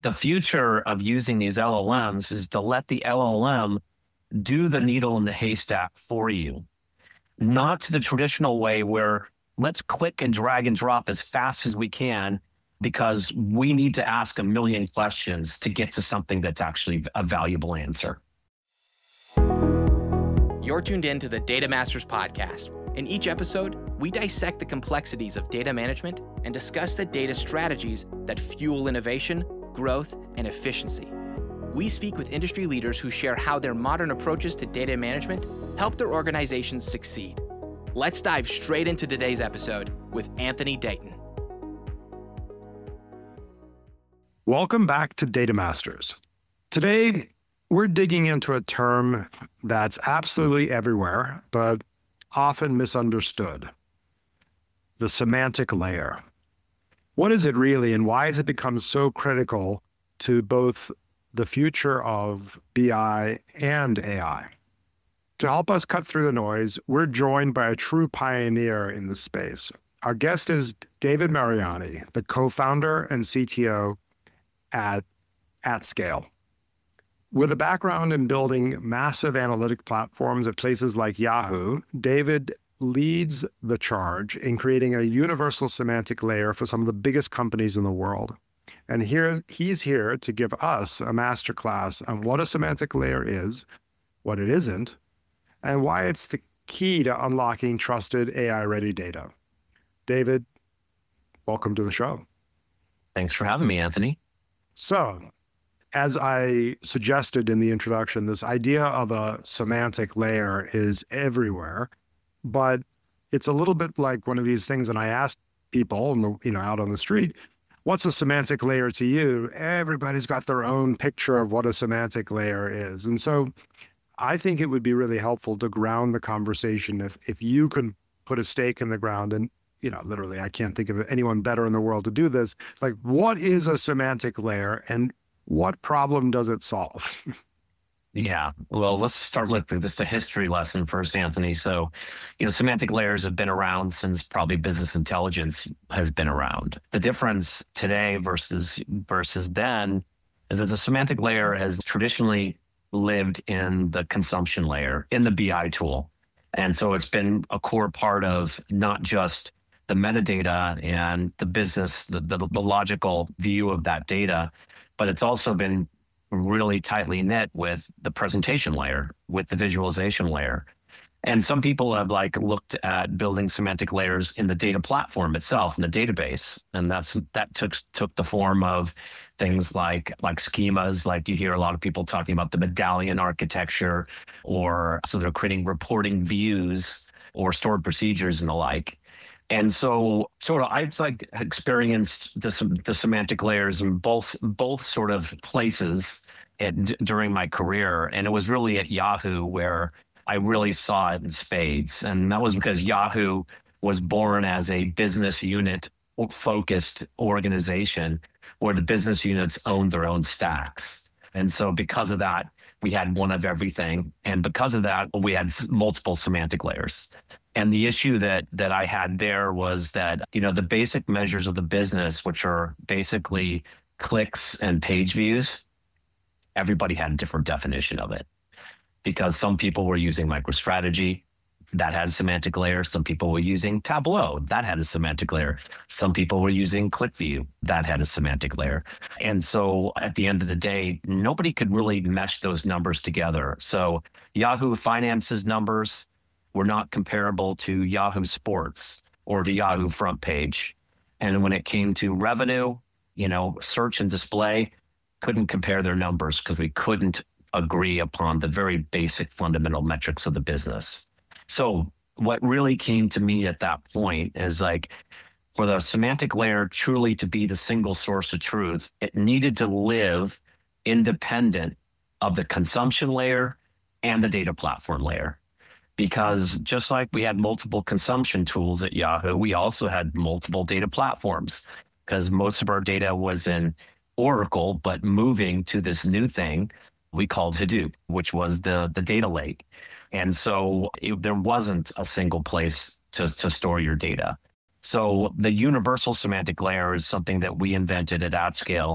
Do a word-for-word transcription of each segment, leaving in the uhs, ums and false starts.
The future of using these L L Ms is to let the L L M do the needle in the haystack for you, not the traditional way where let's click and drag and drop as fast as we can because we need to ask a million questions to get to something that's actually a valuable answer. You're tuned in to the Data Masters podcast. In each episode, we dissect the complexities of data management and discuss the data strategies that fuel innovation, growth, and efficiency. We speak with industry leaders who share how their modern approaches to data management help their organizations succeed. Let's dive straight into today's episode with Anthony Dayton. Welcome back to Data Masters. Today, we're digging into a term that's absolutely everywhere, but often misunderstood: the semantic layer. What is it really, and why has it become so critical to both the future of B I and A I? To help us cut through the noise, we're joined by a true pioneer in the space. Our guest is David Mariani, the co-founder and C T O at AtScale. With a background in building massive analytic platforms at places like Yahoo, David leads the charge in creating a universal semantic layer for some of the biggest companies in the world. And here he's here to give us a masterclass on what a semantic layer is, what it isn't, and why it's the key to unlocking trusted A I-ready data. David, welcome to the show. Thanks for having me, Anthony. So, as I suggested in the introduction, this idea of a semantic layer is everywhere, but it's a little bit like one of these things. And I asked people, in the, you know, out on the street, what's a semantic layer to you? Everybody's got their own picture of what a semantic layer is. And so I think it would be really helpful to ground the conversation if, if you can put a stake in the ground. And, you know, literally, I can't think of anyone better in the world to do this. Like, what is a semantic layer and what problem does it solve? Yeah, well, let's start with just a history lesson first, Anthony. So, you know, semantic layers have been around since probably business intelligence has been around. The difference today versus versus then is that the semantic layer has traditionally lived in the consumption layer, in the B I tool. And so it's been a core part of not just the metadata and the business, the, the, the logical view of that data, but it's also been really tightly knit with the presentation layer, with the visualization layer. And some people have like looked at building semantic layers in the data platform itself, in the database. And that's that took took the form of things like like schemas, like you hear a lot of people talking about the medallion architecture, or so they're creating reporting views or stored procedures and the like. And so sort of I've like experienced the, the semantic layers in both both sort of places at, d- during my career. And it was really at Yahoo where I really saw it in spades. And that was because Yahoo was born as a business unit focused organization where the business units owned their own stacks. And so because of that, we had one of everything. And because of that, we had multiple semantic layers. And the issue that that I had there was that, you know, the basic measures of the business, which are basically clicks and page views, everybody had a different definition of it. Because some people were using MicroStrategy, that had a semantic layer. Some people were using Tableau, that had a semantic layer. Some people were using ClickView, that had a semantic layer. And so at the end of the day, nobody could really mesh those numbers together. So Yahoo Finance's numbers were not comparable to Yahoo Sports or to Yahoo Front Page. And when it came to revenue, you know, search and display, couldn't compare their numbers because we couldn't agree upon the very basic fundamental metrics of the business. So what really came to me at that point is like, for the semantic layer truly to be the single source of truth, it needed to live independent of the consumption layer and the data platform layer. Because just like we had multiple consumption tools at Yahoo, we also had multiple data platforms because most of our data was in Oracle, but moving to this new thing we called Hadoop, which was the, the data lake. And so it, there wasn't a single place to, to store your data. So the universal semantic layer is something that we invented at AtScale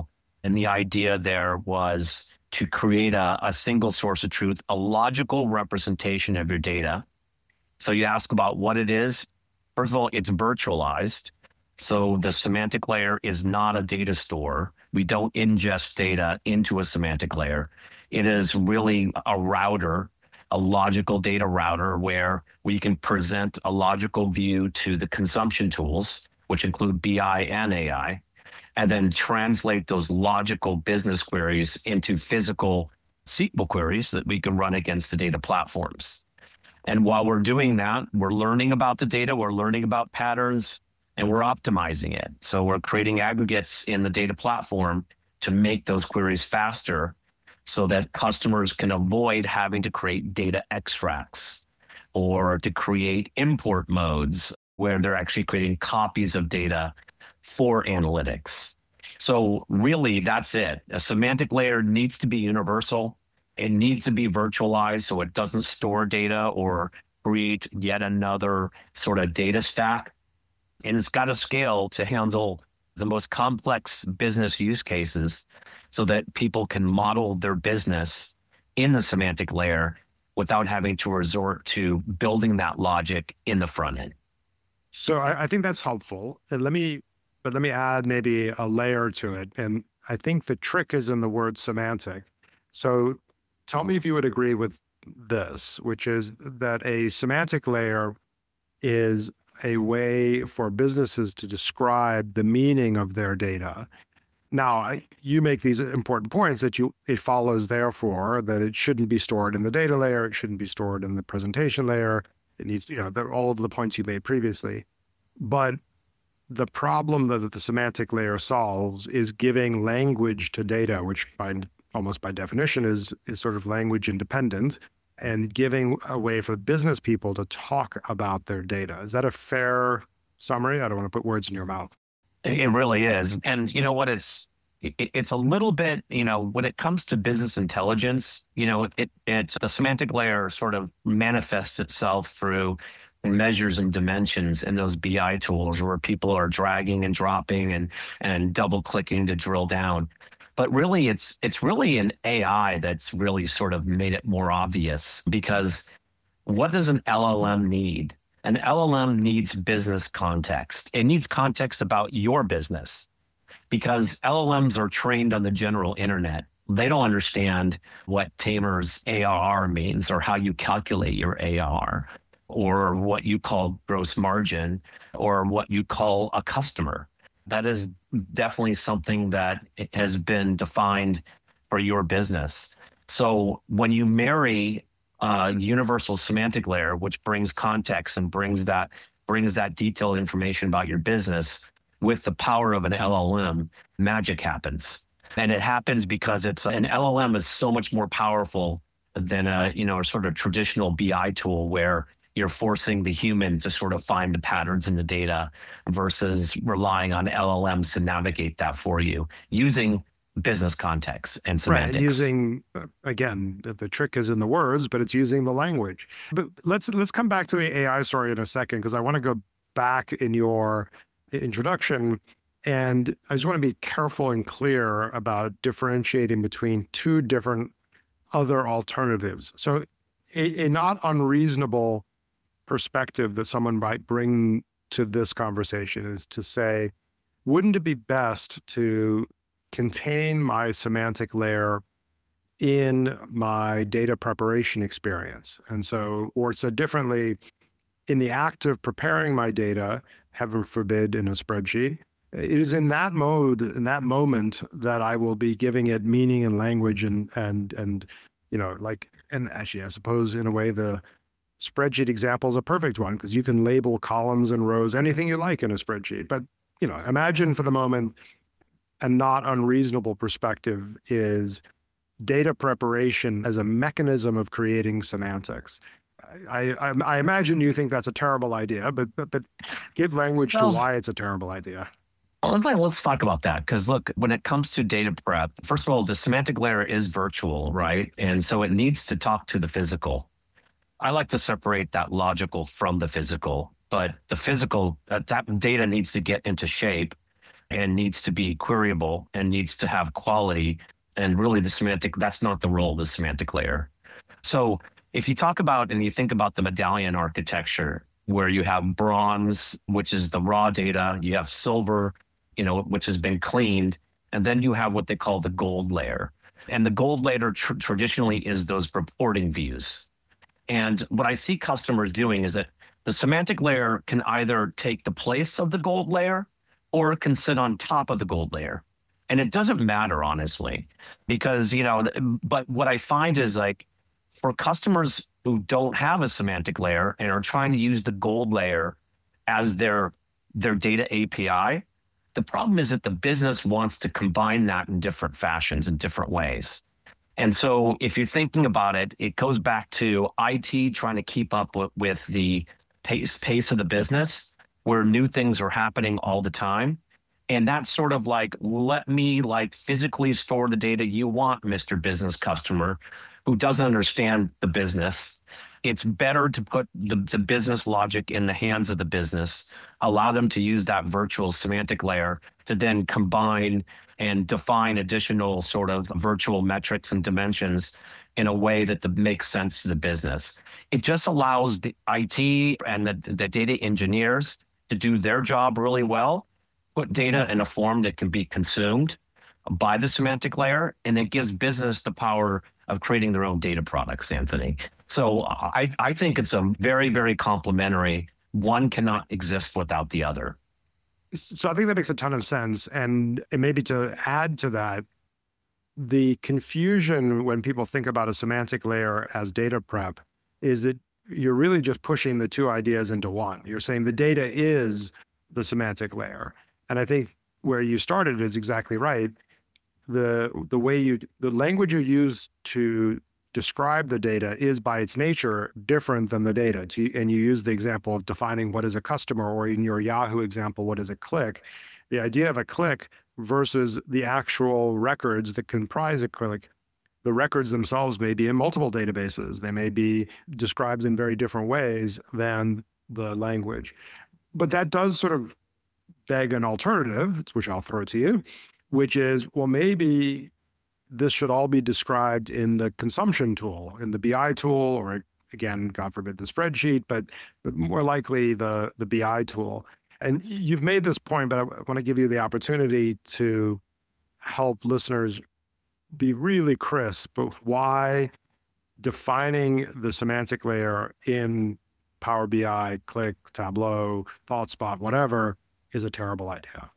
And the idea there was to create a, a single source of truth, a logical representation of your data. So you ask about what it is. First of all, it's virtualized. So the semantic layer is not a data store. We don't ingest data into a semantic layer. It is really a router, a logical data router where we can present a logical view to the consumption tools, which include B I and A I, and then translate those logical business queries into physical S Q L queries that we can run against the data platforms. And while we're doing that, we're learning about the data, we're learning about patterns, and we're optimizing it. So we're creating aggregates in the data platform to make those queries faster so that customers can avoid having to create data extracts or to create import modes where they're actually creating copies of data for analytics. So really, that's it. A semantic layer needs to be universal. It needs to be virtualized so it doesn't store data or create yet another sort of data stack. And it's got to scale to handle the most complex business use cases so that people can model their business in the semantic layer without having to resort to building that logic in the front end. So I, I think that's helpful. And let me, but let me add maybe a layer to it. And I think the trick is in the word semantic. So tell me if you would agree with this, which is that a semantic layer is a way for businesses to describe the meaning of their data. Now, I, you make these important points that you it follows, therefore, that it shouldn't be stored in the data layer, it shouldn't be stored in the presentation layer. It needs, you know, all of the points you made previously. But the problem that the semantic layer solves is giving language to data, which by almost by definition is is sort of language independent, and giving a way for business people to talk about their data. Is that a fair summary? I don't want to put words in your mouth. It really is. And you know what, it's it, it's a little bit, you know, when it comes to business intelligence, you know, it it's the semantic layer sort of manifests itself through measures and dimensions in those B I tools where people are dragging and dropping and and double clicking to drill down. But really, it's it's really an A I that's really sort of made it more obvious, because what does an L L M need? An L L M needs business context. It needs context about your business, because L L Ms are trained on the general internet. They don't understand what Tamer's A R R means or how you calculate your A R R or what you call gross margin or what you call a customer. That is definitely something that has been defined for your business. So when you marry a universal semantic layer, which brings context and brings that brings that detailed information about your business with the power of an L L M, magic happens. And it happens because it's an L L M is so much more powerful than a, you know, a sort of traditional B I tool where you're forcing the human to sort of find the patterns in the data versus relying on L L Ms to navigate that for you using business context and semantics. Right, using, again, the trick is in the words, but it's using the language. But let's let's come back to the A I story in a second, because I want to go back in your introduction. And I just want to be careful and clear about differentiating between two different other alternatives. So a, a not unreasonable perspective that someone might bring to this conversation is to say, wouldn't it be best to contain my semantic layer in my data preparation experience? And so, or said differently, in the act of preparing my data, heaven forbid in a spreadsheet, it is in that mode, in that moment, that I will be giving it meaning and language and, and, and, you know, like, and actually, I suppose in a way, the spreadsheet example is a perfect one, because you can label columns and rows, anything you like in a spreadsheet. But, you know, imagine for the moment, a not unreasonable perspective is data preparation as a mechanism of creating semantics. I, I, I imagine you think that's a terrible idea, but but, but give language Well, to why it's a terrible idea. Well, let's talk about that, because look, when it comes to data prep, first of all, the semantic layer is virtual, right? And so it needs to talk to the physical. I like to separate that logical from the physical, but the physical, uh, that data needs to get into shape and needs to be queryable and needs to have quality. And really the semantic, that's not the role of the semantic layer. So if you talk about and you think about the medallion architecture, where you have bronze, which is the raw data, you have silver, you know, which has been cleaned, and then you have what they call the gold layer. And the gold layer tr- traditionally is those reporting views. And what I see customers doing is that the semantic layer can either take the place of the gold layer or it can sit on top of the gold layer. And it doesn't matter, honestly, because, you know, but what I find is like for customers who don't have a semantic layer and are trying to use the gold layer as their, their data A P I, the problem is that the business wants to combine that in different fashions, in different ways. And so if you're thinking about it, it goes back to I T trying to keep up with, with the pace, pace of the business, where new things are happening all the time. And that's sort of like, let me like physically store the data you want, Mister Business Customer, who doesn't understand the business. It's better to put the, the business logic in the hands of the business, allow them to use that virtual semantic layer to then combine and define additional sort of virtual metrics and dimensions in a way that the, makes sense to the business. It just allows the I T and the, the data engineers to do their job really well, put data in a form that can be consumed by the semantic layer, and it gives business the power of creating their own data products, Anthony. So I, I think it's a very, very complementary. One cannot exist without the other. So I think that makes a ton of sense. And, and maybe to add to that, the confusion when people think about a semantic layer as data prep is that you're really just pushing the two ideas into one. You're saying the data is the semantic layer. And I think where you started is exactly right. The, the way you, the language you use to describe the data is by its nature different than the data. And you use the example of defining what is a customer, or in your Yahoo example, what is a click. The idea of a click versus the actual records that comprise a click. The records themselves may be in multiple databases. They may be described in very different ways than the language. But that does sort of beg an alternative, which I'll throw to you, which is, well, maybe this should all be described in the consumption tool, in the B I tool, or again, God forbid, the spreadsheet, but, but more likely the, the B I tool. And you've made this point, but I want to give you the opportunity to help listeners be really crisp with why defining the semantic layer in Power B I, Click, Tableau, ThoughtSpot, whatever, is a terrible idea.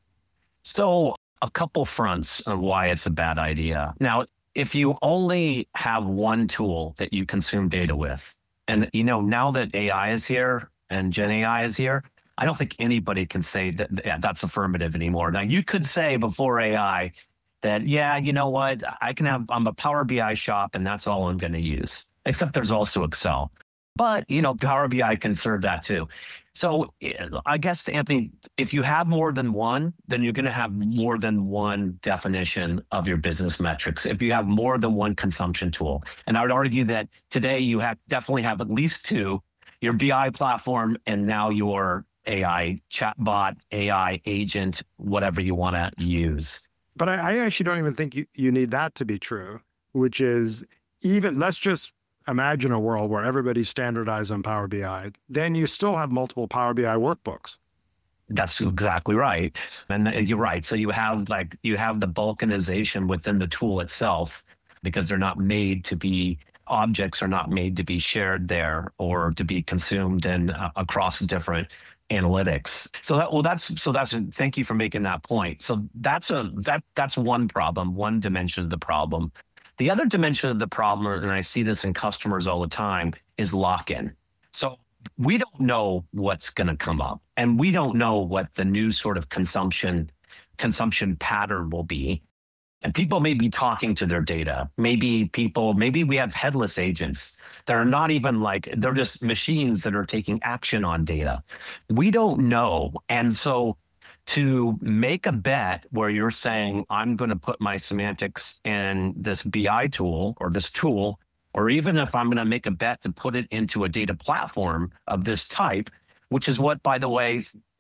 So a couple fronts of why it's a bad idea. Now, if you only have one tool that you consume data with, and you know, now that A I is here and Gen A I is here, I don't think anybody can say that yeah, that's affirmative anymore. Now, you could say before A I that, yeah, you know what, I can have, I'm a Power B I shop and that's all I'm going to use, except there's also Excel. But, you know, Power B I can serve that too. So I guess, Anthony, if you have more than one, then you're going to have more than one definition of your business metrics. If you have more than one consumption tool. And I would argue that today you have definitely have at least two, your B I platform and now your A I chatbot, A I agent, whatever you want to use. But I, I actually don't even think you, you need that to be true, which is even, let's just imagine a world where everybody's standardized on Power B I. Then you still have multiple Power B I workbooks. That's exactly right. And you're right. So you have like, you have the balkanization within the tool itself, because they're not made to be, objects are not made to be shared there or to be consumed and uh, across different analytics. So that, well, that's, so that's, thank you for making that point. So that's a, that, that's one problem, one dimension of the problem. The other dimension of the problem, and I see this in customers all the time, is lock-in. So we don't know what's going to come up, and we don't know what the new sort of consumption consumption pattern will be. And people may be talking to their data. Maybe people, maybe we have headless agents that are not even like, they're just machines that are taking action on data. We don't know. And so to make a bet where you're saying, I'm going to put my semantics in this B I tool or this tool, or even if I'm going to make a bet to put it into a data platform of this type, which is what, by the way,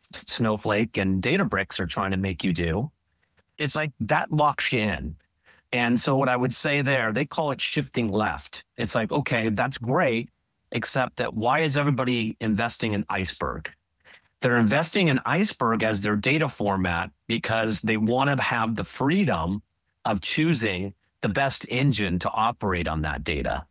Snowflake and Databricks are trying to make you do. It's like that locks you in. And so what I would say there, they call it shifting left. It's like, okay, that's great, except that why is everybody investing in Iceberg? They're investing in Iceberg as their data format because they want to have the freedom of choosing the best engine to operate on that data.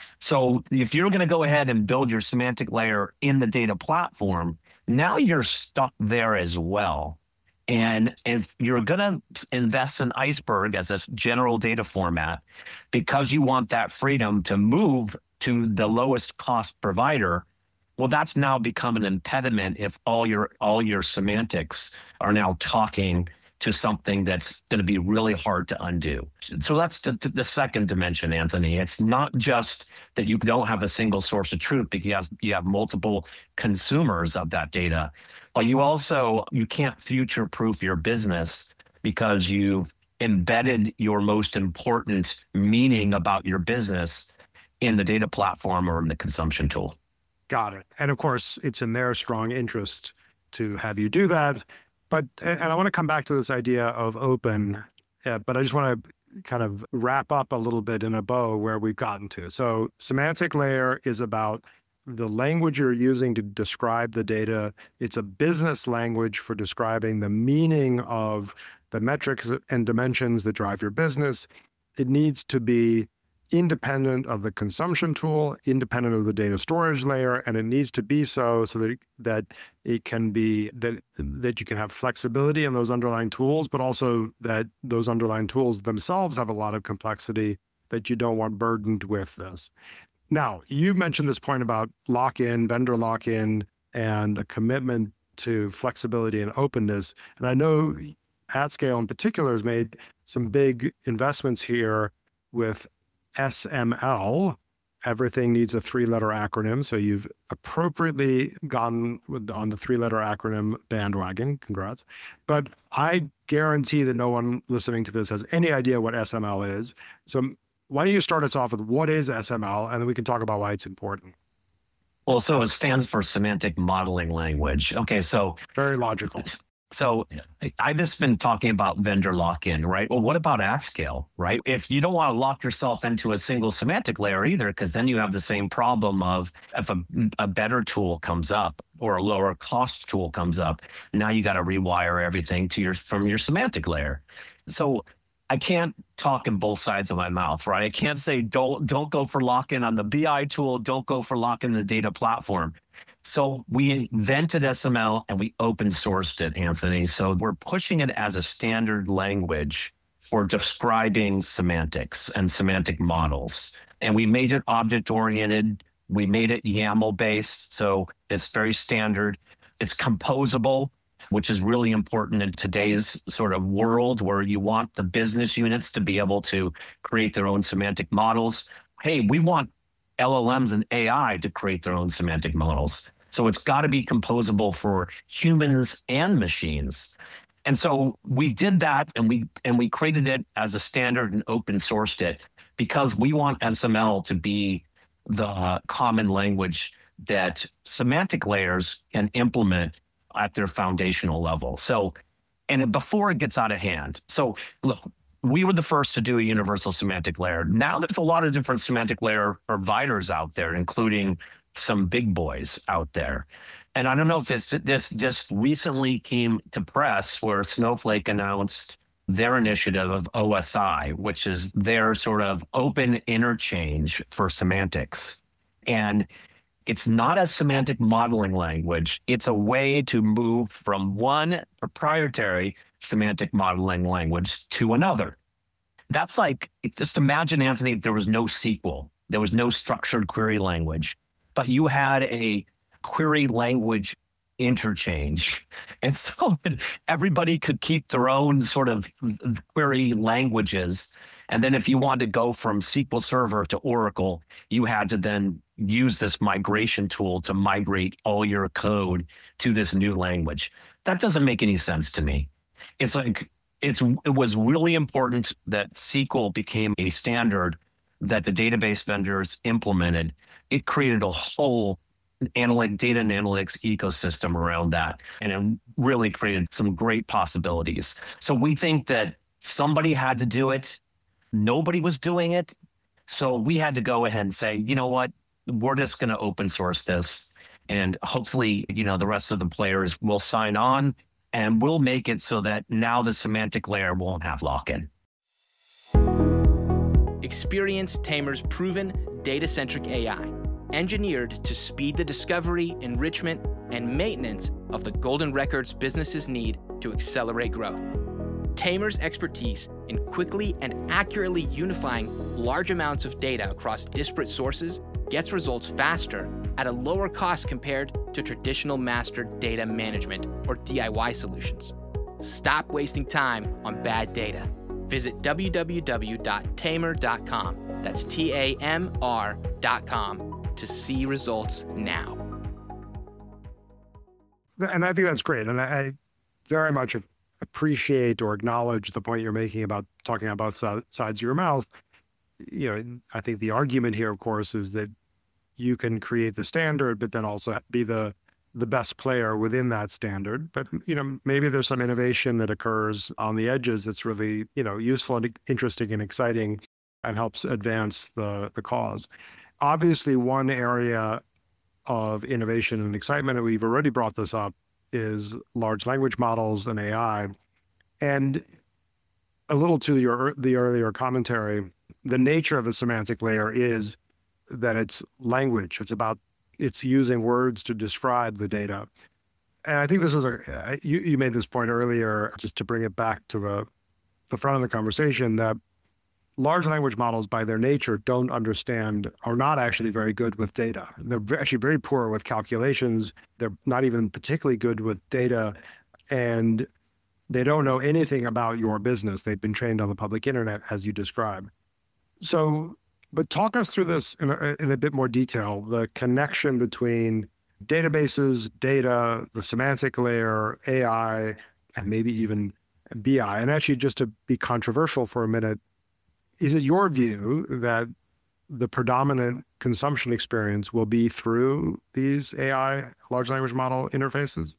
So if you're going to go ahead and build your semantic layer in the data platform, now you're stuck there as well. And if you're going to invest in Iceberg as a general data format, because you want that freedom to move to the lowest cost provider, well, that's now become an impediment if all your all your semantics are now talking to something that's going to be really hard to undo. So that's the, the second dimension, Anthony. It's not just that you don't have a single source of truth because you have, you have multiple consumers of that data, but you also, you can't future-proof your business because you've embedded your most important meaning about your business in the data platform or in the consumption tool. Got it. And of course, it's in their strong interest to have you do that. But, and I want to come back to this idea of open, yeah, but I just want to kind of wrap up a little bit in a bow where we've gotten to. So semantic layer is about the language you're using to describe the data. It's a business language for describing the meaning of the metrics and dimensions that drive your business. It needs to be independent of the consumption tool, independent of the data storage layer, and it needs to be so so that that it can be that that you can have flexibility in those underlying tools, but also that those underlying tools themselves have a lot of complexity that you don't want burdened with this. Now, you mentioned this point about lock-in, vendor lock-in, and a commitment to flexibility and openness. And I know AtScale in particular has made some big investments here with S M L. Everything needs a three-letter acronym, so you've appropriately gone with, on the three-letter acronym bandwagon. Congrats. But I guarantee that no one listening to this has any idea what S M L is. So why don't you start us off with what is S M L, and then we can talk about why it's important. Well, so it stands for Semantic Modeling Language. Okay, so very logical. So I've just been talking about vendor lock-in, right? Well, what about AtScale, right? If you don't want to lock yourself into a single semantic layer either, because then you have the same problem of if a, a better tool comes up or a lower cost tool comes up, now you got to rewire everything to your from your semantic layer. So I can't talk in both sides of my mouth, right? I can't say don't don't go for lock-in on the B I tool, don't go for lock-in the data platform. So we invented S M L and we open sourced it, Anthony. So we're pushing it as a standard language for describing semantics and semantic models. And we made it object oriented. We made it YAML based. So it's very standard. It's composable, which is really important in today's sort of world where you want the business units to be able to create their own semantic models. Hey, we want L L Ms and A I to create their own semantic models. So it's got to be composable for humans and machines. And so we did that and we and we created it as a standard and open sourced it because we want S M L to be the common language that semantic layers can implement at their foundational level. So, and before it gets out of hand. So look, we were the first to do a universal semantic layer. Now there's a lot of different semantic layer providers out there, including some big boys out there. And I don't know if this, this just recently came to press where Snowflake announced their initiative of O S I, which is their sort of open interchange for semantics. And it's not a semantic modeling language. It's a way to move from one proprietary semantic modeling language to another. That's like, just imagine, Anthony, if there was no S Q L, there was no structured query language, but you had a query language interchange. And so everybody could keep their own sort of query languages. And then if you wanted to go from S Q L Server to Oracle, you had to then use this migration tool to migrate all your code to this new language. That doesn't make any sense to me. It's like, it's, it was really important that S Q L became a standard that the database vendors implemented. It created a whole analytic data and analytics ecosystem around that. And it really created some great possibilities. So we think that somebody had to do it. Nobody was doing it. So we had to go ahead and say, you know what, we're just going to open source this. And hopefully, you know, the rest of the players will sign on, and we'll make it so that now the semantic layer won't have lock-in. Experience Tamer's proven data-centric A I, engineered to speed the discovery, enrichment, and maintenance of the golden records businesses need to accelerate growth. Tamer's expertise in quickly and accurately unifying large amounts of data across disparate sources gets results faster at a lower cost compared to traditional master data management or D I Y solutions. Stop wasting time on bad data. Visit w w w dot tamer dot com, that's T A M R dot com, to see results now. And I think that's great. And I, I very much appreciate or acknowledge the point you're making about talking about both sides of your mouth. You know, I think the argument here, of course, is that you can create the standard, but then also be the the best player within that standard. But, you know, maybe there's some innovation that occurs on the edges that's really, you know, useful and interesting and exciting and helps advance the, the cause. Obviously, one area of innovation and excitement, and we've already brought this up, is large language models and A I. And a little to your the earlier commentary, the nature of a semantic layer is that it's language. It's about it's using words to describe the data. And I think this is a, you, you made this point earlier, just to bring it back to the, the front of the conversation, that large language models by their nature don't understand, are not actually very good with data. They're actually very poor with calculations. They're not even particularly good with data. And they don't know anything about your business. They've been trained on the public internet, as you described. So, but talk us through this in a, in a bit more detail, the connection between databases, data, the semantic layer, A I, and maybe even B I. And actually, just to be controversial for a minute, is it your view that the predominant consumption experience will be through these A I, large language model interfaces?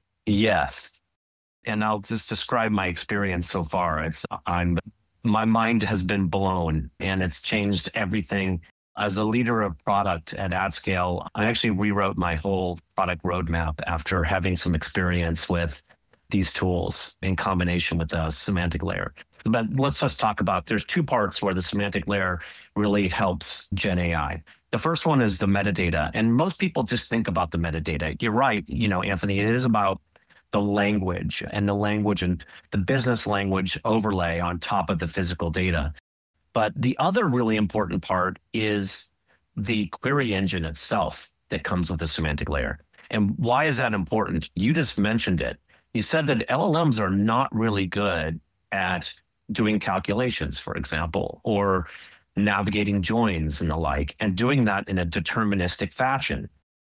Yes. And I'll just describe my experience so far. It's I'm my mind has been blown, and it's changed everything. As a leader of product at AtScale, I actually rewrote my whole product roadmap after having some experience with these tools in combination with the semantic layer. But let's just talk about, there's two parts where the semantic layer really helps Gen A I. The first one is the metadata. And most people just think about the metadata. You're right, you know, Anthony, it is about the language and the language and the business language overlay on top of the physical data. But the other really important part is the query engine itself that comes with the semantic layer. And why is that important? You just mentioned it. You said that L L Ms are not really good at doing calculations, for example, or navigating joins and the like, and doing that in a deterministic fashion.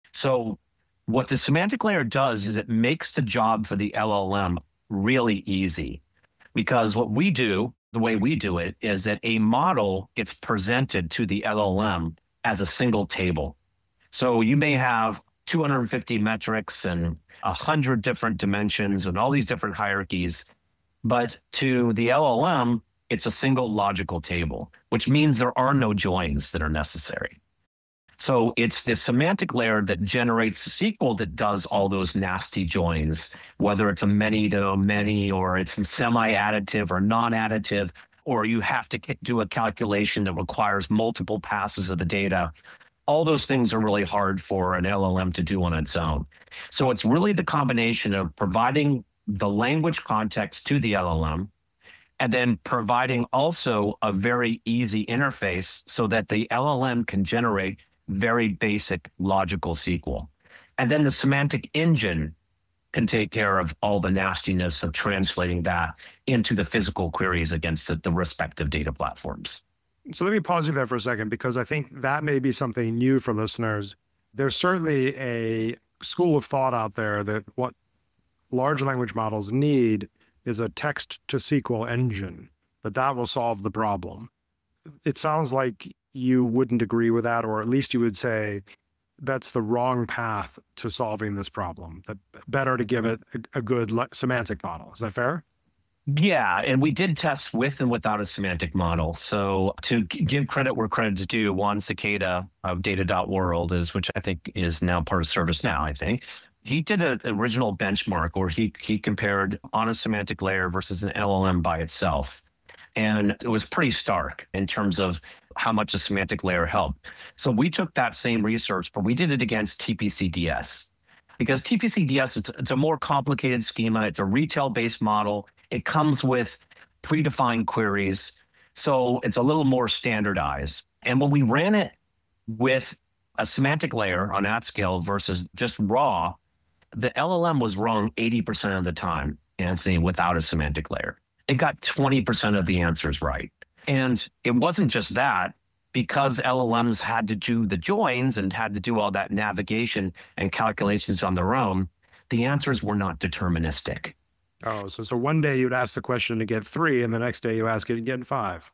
So what the semantic layer does is it makes the job for the L L M really easy, because what we do, the way we do it, is that a model gets presented to the L L M as a single table. So you may have two hundred fifty metrics and one hundred different dimensions and all these different hierarchies, but to the L L M, it's a single logical table, which means there are no joins that are necessary. So it's the semantic layer that generates a S Q L that does all those nasty joins, whether it's a many to many, or it's semi-additive or non-additive, or you have to do a calculation that requires multiple passes of the data. All those things are really hard for an L L M to do on its own. So it's really the combination of providing the language context to the L L M, and then providing also a very easy interface so that the L L M can generate very basic logical S Q L. And then the semantic engine can take care of all the nastiness of translating that into the physical queries against the, the respective data platforms. So let me pause you there for a second, because I think that may be something new for listeners. There's certainly a school of thought out there that what large language models need is a text to S Q L engine, that that will solve the problem. It sounds like you wouldn't agree with that, or at least you would say that's the wrong path to solving this problem. That better to give it a, a good le- semantic model. Is that fair? Yeah, and we did tests with and without a semantic model. So to g- give credit where credit's due, Juan Cicada of data dot world is, which I think is now part of ServiceNow, I think. He did an original benchmark where he he compared on a semantic layer versus an L L M by itself. And it was pretty stark in terms of how much a semantic layer helped. So we took that same research, but we did it against T P C D S. Because T P C D S, it's, it's a more complicated schema. It's a retail-based model. It comes with predefined queries. So it's a little more standardized. And when we ran it with a semantic layer on at-scale versus just raw, the L L M was wrong eighty percent of the time, Anthony, without a semantic layer. It got twenty percent of the answers right. And it wasn't just that. Because L L Ms had to do the joins and had to do all that navigation and calculations on their own, the answers were not deterministic. Oh, so so one day you'd ask the question to get three, and the next day you ask it and get five.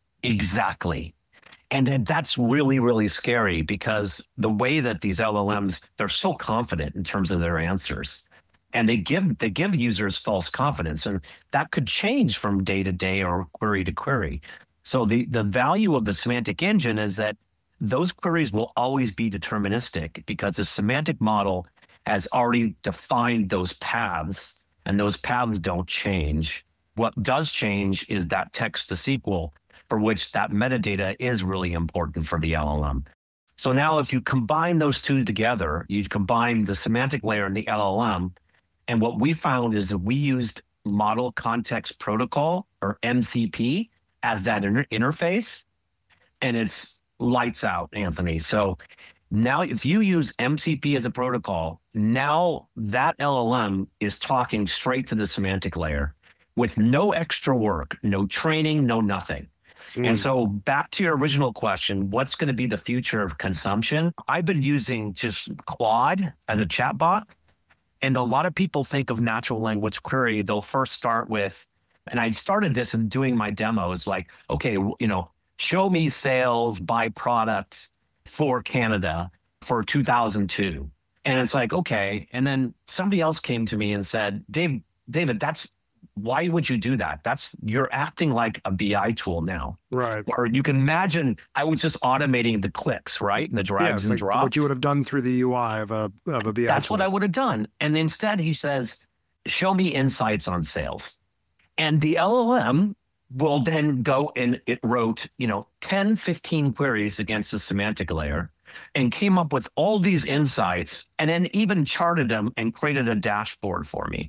Exactly. And then that's really, really scary because the way that these L L Ms, they're so confident in terms of their answers. And they give they give users false confidence. And that could change from day to day or query to query. So the, the value of the semantic engine is that those queries will always be deterministic because the semantic model has already defined those paths, and those paths don't change. What does change is that text to S Q L, for which that metadata is really important for the L L M. So now if you combine those two together, you combine the semantic layer and the L L M, and what we found is that we used Model Context Protocol, or M C P, as that inter- interface, and it's lights out, Anthony. So now if you use M C P as a protocol, now that L L M is talking straight to the semantic layer with no extra work, no training, no nothing. Mm. And so back to your original question, what's going to be the future of consumption? I've been using just Claude as a chatbot, and a lot of people think of natural language query. They'll first start with, and I started this in doing my demos, like, okay, you know, show me sales by product for Canada for two thousand two. And it's like, okay. And then somebody else came to me and said, Dave, David, that's, why would you do that? That's, you're acting like a B I tool now. Right. Or you can imagine, I was just automating the clicks, right? And the drags yeah, and like drops. What you would have done through the U I of a, of a B I That's tool. what I would have done. And instead he says, show me insights on sales. And the L L M will then go and it wrote, you know, ten, fifteen queries against the semantic layer and came up with all these insights and then even charted them and created a dashboard for me.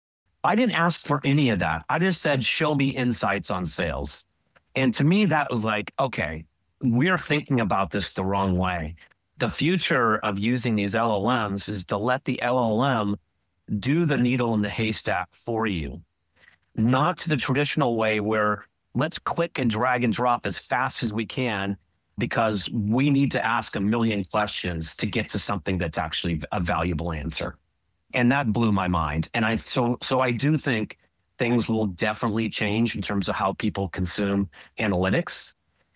I didn't ask for any of that. I just said, show me insights on sales. And to me, that was like, okay, we're thinking about this the wrong way. The future of using these L L Ms is to let the L L M do the needle in the haystack for you. Not to the traditional way where let's click and drag and drop as fast as we can because we need to ask a million questions to get to something that's actually a valuable answer. And that blew my mind. And I so so I do think things will definitely change in terms of how people consume analytics.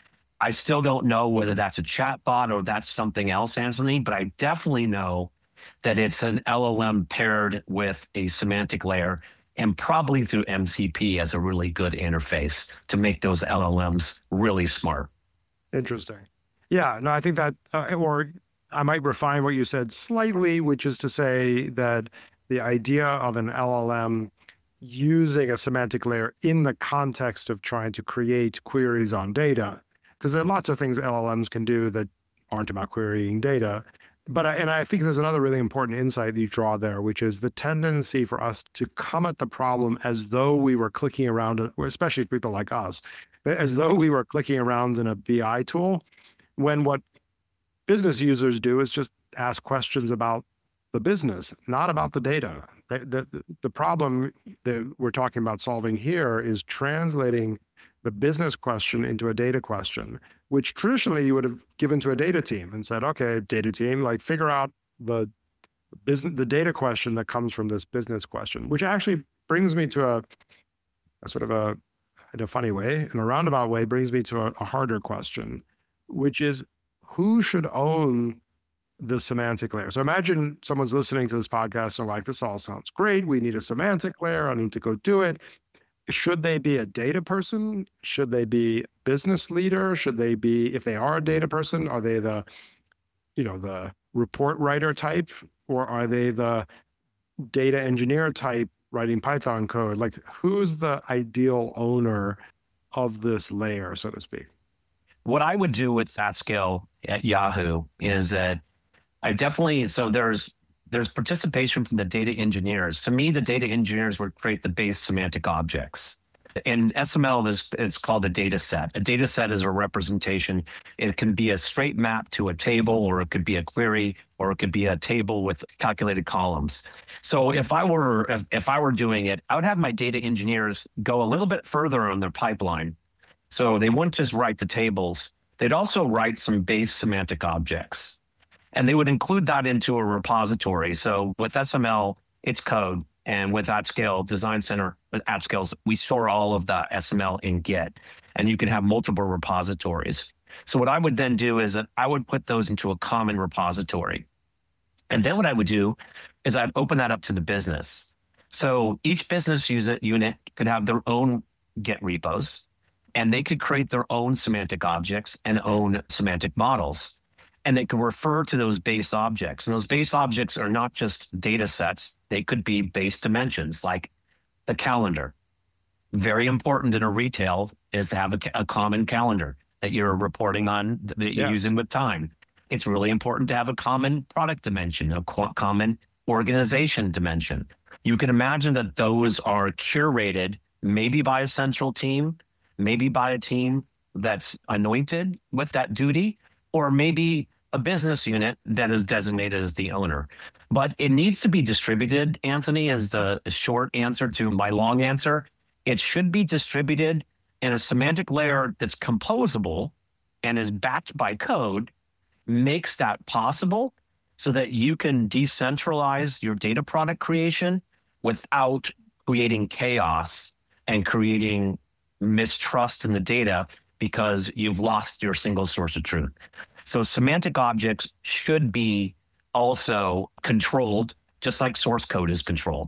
I still don't know whether that's a chatbot or that's something else, Anthony, but I definitely know that it's an L L M paired with a semantic layer and probably through M C P as a really good interface to make those L L Ms really smart. Interesting. Yeah, no, I think that, uh, or I might refine what you said slightly, which is to say that the idea of an L L M using a semantic layer in the context of trying to create queries on data, because there are lots of things L L Ms can do that aren't about querying data. But, I, and I think there's another really important insight that you draw there, which is the tendency for us to come at the problem as though we were clicking around, especially people like us, as though we were clicking around in a B I tool, when what business users do is just ask questions about the business, not about the data. The, the, the problem that we're talking about solving here is translating the business question into a data question, which traditionally you would have given to a data team and said, okay, data team, like figure out the business, the data question that comes from this business question, which actually brings me to a, a sort of a, in a funny way, in a roundabout way, brings me to a, a harder question, which is who should own the semantic layer. So imagine someone's listening to this podcast and like, this all sounds great. We need a semantic layer. I need to go do it. Should they be a data person? Should they be business leader? Should they be, if they are a data person, are they the, you know, the report writer type, or are they the data engineer type writing Python code? Like, who's the ideal owner of this layer, so to speak? What I would do with that scale at Yahoo is that I definitely, so there's there's participation from the data engineers. To me, the data engineers would create the base semantic objects. In S M L, this it's called a data set. A data set is a representation. It can be a straight map to a table, or it could be a query, or it could be a table with calculated columns. So if I were if, if I were doing it, I would have my data engineers go a little bit further on their pipeline. So they wouldn't just write the tables. They'd also write some base semantic objects. And they would include that into a repository. So with S M L, it's code. And with AtScale Design Center, with AtScales, we store all of the S M L in Git. And you can have multiple repositories. So what I would then do is that I would put those into a common repository. And then what I would do is I'd open that up to the business. So each business unit could have their own Git repos, and they could create their own semantic objects and own semantic models. And they can refer to those base objects. And those base objects are not just data sets. They could be base dimensions, like the calendar. Very important in a retail is to have a, a common calendar that you're reporting on, that you're Yeah. using with time. It's really important to have a common product dimension, a co- common organization dimension. You can imagine that those are curated maybe by a central team, maybe by a team that's anointed with that duty, or maybe a business unit that is designated as the owner. But it needs to be distributed, Anthony, as the short answer to my long answer. It should be distributed in a semantic layer that's composable and is backed by code, makes that possible so that you can decentralize your data product creation without creating chaos and creating mistrust in the data because you've lost your single source of truth. So semantic objects should be also controlled, just like source code is controlled.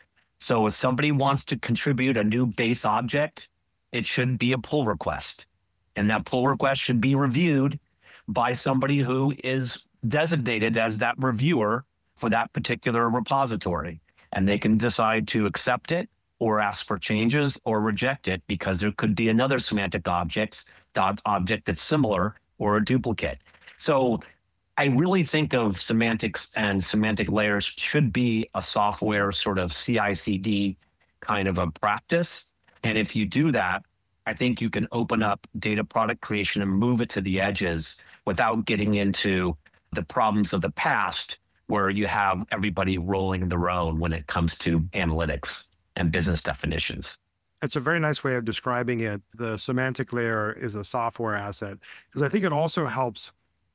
So if somebody wants to contribute a new base object, it should be a pull request. And that pull request should be reviewed by somebody who is designated as that reviewer for that particular repository. And they can decide to accept it or ask for changes or reject it because there could be another semantic objects, dot object that's similar or a duplicate. So I really think of semantics and semantic layers should be a software sort of C I C D kind of a practice. And if you do that, I think you can open up data product creation and move it to the edges without getting into the problems of the past where you have everybody rolling their own when it comes to analytics and business definitions. It's a very nice way of describing it. The semantic layer is a software asset, because I think it also helps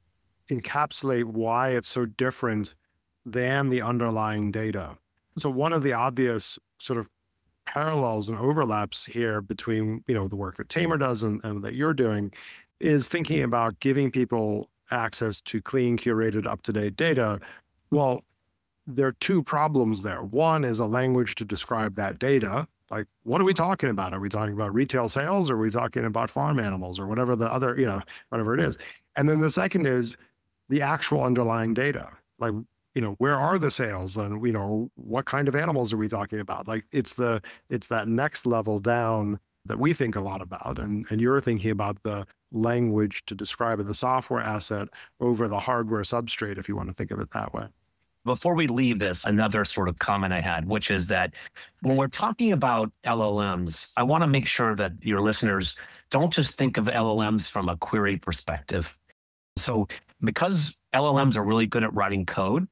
encapsulate why it's so different than the underlying data. So one of the obvious sort of parallels and overlaps here between, you know, the work that Tamer does and, and that you're doing is thinking about giving people access to clean, curated, up-to-date data. Well, there are two problems there. One is a language to describe that data. Like, what are we talking about? Are we talking about retail sales? Or are we talking about farm animals or whatever the other, you know, whatever it is? And then the second is the actual underlying data. Like, you know, where are the sales and, you know, what kind of animals are we talking about? Like, it's the, it's that next level down that we think a lot about. And, and you're thinking about the language to describe it, the software asset over the hardware substrate, if you want to think of it that way. Before we leave this, another sort of comment I had, which is that when we're talking about L L Ms, I want to make sure that your listeners don't just think of L L Ms from a query perspective. So because L L Ms are really good at writing code,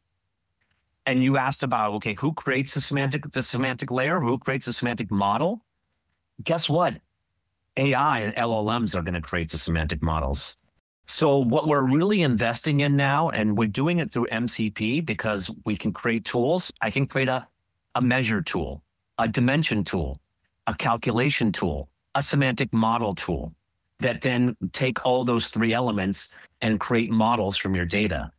and you asked about, okay, who creates the semantic, the semantic layer? Who creates the semantic model? Guess what? A I and L L Ms are going to create the semantic models. So what we're really investing in now, and we're doing it through M C P because we can create tools. I can create a, a measure tool, a dimension tool, a calculation tool, a semantic model tool that then take all those three elements and create models from your data.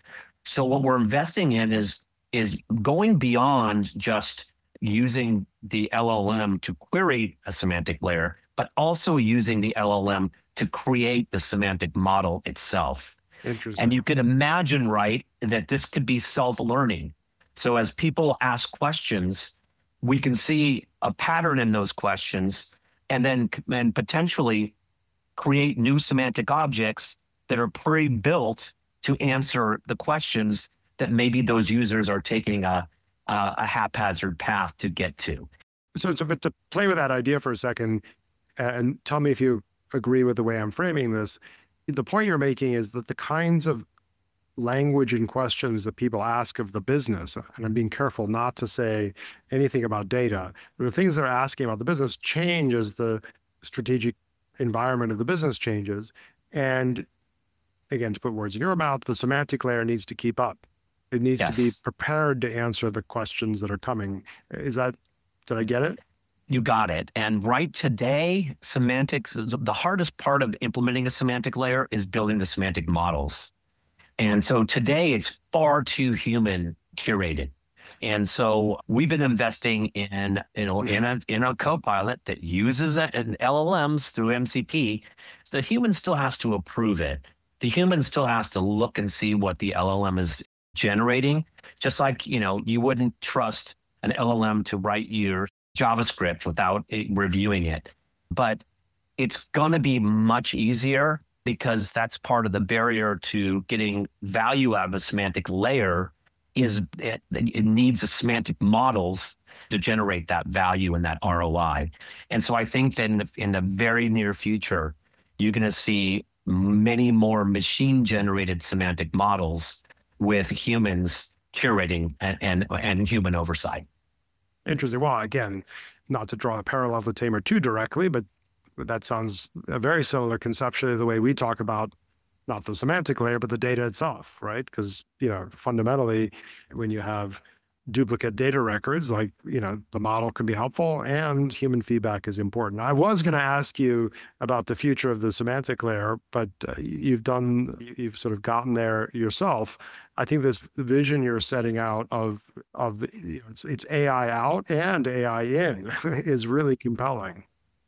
So what we're investing in is is going beyond just using the L L M to query a semantic layer, but also using the L L M to create the semantic model itself. Interesting. And you can imagine, right, that this could be self-learning. So as people ask questions, we can see a pattern in those questions and then and potentially create new semantic objects that are pre-built to answer the questions that maybe those users are taking a, a, a haphazard path to get to. So, so, but to play with that idea for a second, and tell me if you agree with the way I'm framing this, the point you're making is that the kinds of language and questions that people ask of the business, and I'm being careful not to say anything about data, the things they're asking about the business change as the strategic environment of the business changes. And again, to put words in your mouth, the semantic layer needs to keep up. It needs Yes. to be prepared to answer the questions that are coming. Is that, did I get it? You got it. And right today, semantics, the hardest part of implementing a semantic layer is building the semantic models. And so today it's far too human curated. And so we've been investing in, you know, in a, in a copilot that uses an L L Ms through M C P. So the human still has to approve it. The human still has to look and see what the L L M is generating. Just like, you know, you wouldn't trust an L L M to write your JavaScript without it reviewing it. But it's going to be much easier because that's part of the barrier to getting value out of a semantic layer is it, it needs the semantic models to generate that value and that R O I. And so I think that in the, in the very near future, you're going to see many more machine-generated semantic models with humans curating and, and, and human oversight. Interesting. Well, again, not to draw a parallel with Tamer too directly, but that sounds a very similar conceptually to the way we talk about not the semantic layer, but the data itself, right? Because, you know, fundamentally, when you have duplicate data records, like, you know, the model can be helpful and human feedback is important. I was going to ask you about the future of the semantic layer, but uh, you've done, you've sort of gotten there yourself. I think this vision you're setting out of, of you know, it's, it's A I out and A I in is really compelling.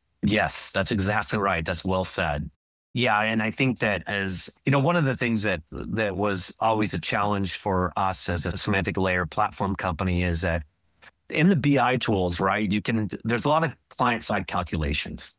Yes, that's exactly right. That's well said. Yeah, and I think that as, you know, one of the things that that was always a challenge for us as a semantic layer platform company is that in the B I tools, right, you can, there's a lot of client-side calculations.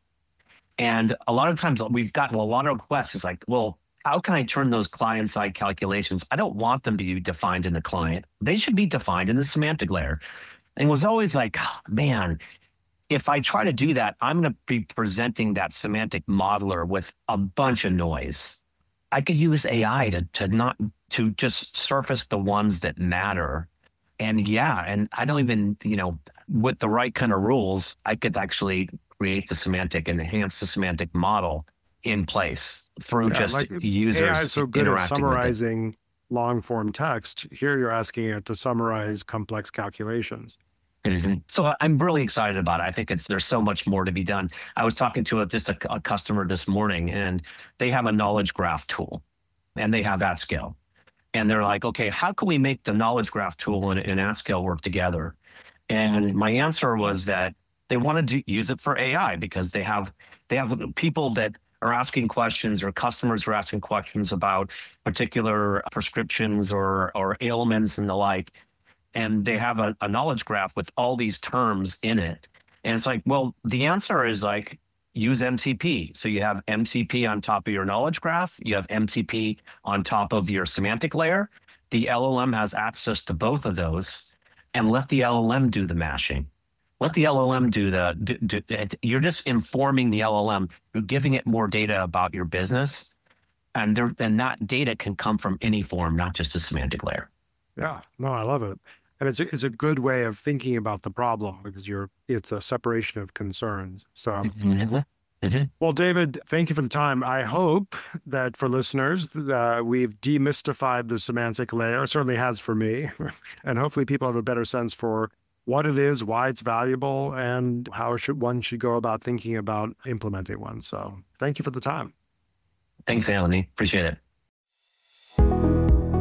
And a lot of times we've gotten a lot of questions like, well, how can I turn those client-side calculations? I don't want them to be defined in the client. They should be defined in the semantic layer. And it was always like, oh, man, if I try to do that, I'm going to be presenting that semantic modeler with a bunch of noise. I could use A I to, to not, to just surface the ones that matter. And yeah, and I don't even, you know, with the right kind of rules, I could actually create the semantic and enhance the semantic model in place through Yeah, just like users A I is so good at interacting with it. summarizing long form text. Here you're asking it to summarize complex calculations. Mhm. So I'm really excited about it. I think it's there's so much more to be done. I was talking to a, just a, a customer this morning, and they have a knowledge graph tool, and they have AtScale. And they're like, okay, how can we make the knowledge graph tool and, and AtScale work together? And my answer was that they wanted to use it for A I because they have they have people that are asking questions, or customers are asking questions about particular prescriptions or or ailments and the like. And they have a, a knowledge graph with all these terms in it. And it's like, well, the answer is like, use M C P. So you have M C P on top of your knowledge graph. You have M C P on top of your semantic layer. The L L M has access to both of those, and let the L L M do the mashing. Let the L L M do the, do, do, it, you're just informing the L L M. You're giving it more data about your business. And there, then that data can come from any form, not just a semantic layer. Yeah, no, I love it. And it's a, it's a good way of thinking about the problem because you're, it's a separation of concerns. So, Mm-hmm. Mm-hmm. well, David, thank you for the time. I hope that for listeners, uh, we've demystified the semantic layer. It certainly has for me. And hopefully people have a better sense for what it is, why it's valuable, and how should one should go about thinking about implementing one. So thank you for the time. Thanks, Anthony. Appreciate it.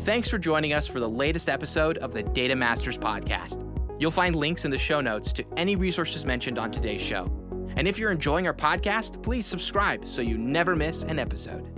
Thanks for joining us for the latest episode of the Data Masters podcast. You'll find links in the show notes to any resources mentioned on today's show. And if you're enjoying our podcast, please subscribe so you never miss an episode.